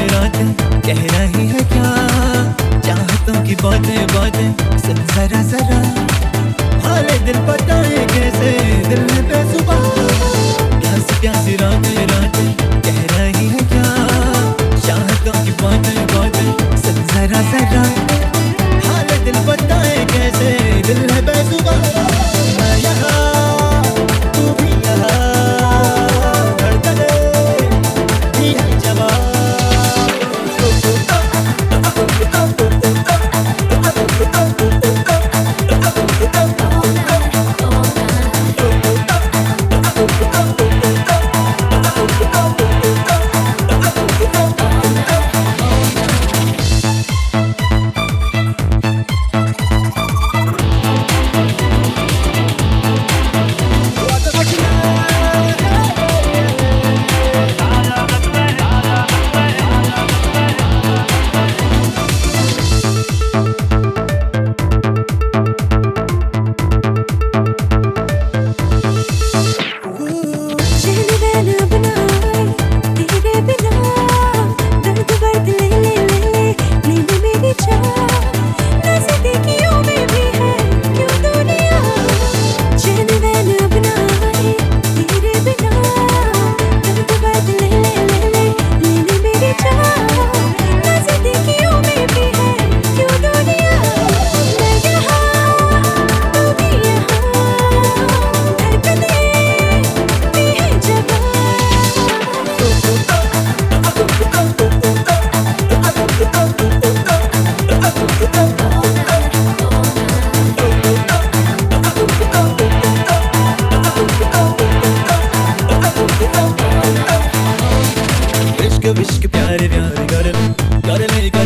रातें कह रही है क्या, चाहतों की बातें बातें सुन जरा जरा, हाले दिल बताए कैसे, दिल है बेजुबान। प्यासी प्यासी रातें रातें कह रही है क्या, चाहतों की बातें बातें सुन जरा जरा, हाले दिल बताए कैसे, दिल है बेजुबान। मैं यहाँ तू भी यहाँ, धड़कने भी है जवान। इश्क विश्क प्यारे प्यारे कर ले